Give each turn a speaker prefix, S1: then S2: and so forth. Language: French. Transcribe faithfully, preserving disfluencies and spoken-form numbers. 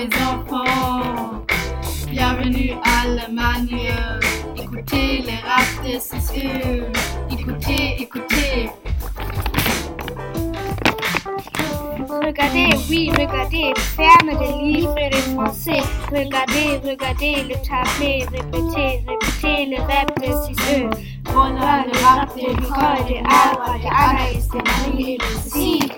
S1: les enfants. Bienvenue à l'Allemagne. Écoutez les rap de six E. Écoutez, écoutez.
S2: Regardez, oui, regardez, ferme des livres de français. Regardez, regardez le tablet, répétez, répétez le rap de six E.
S1: Voilà le rap de Nicole, de Alba, de Anaïs, de Marie et de Sid.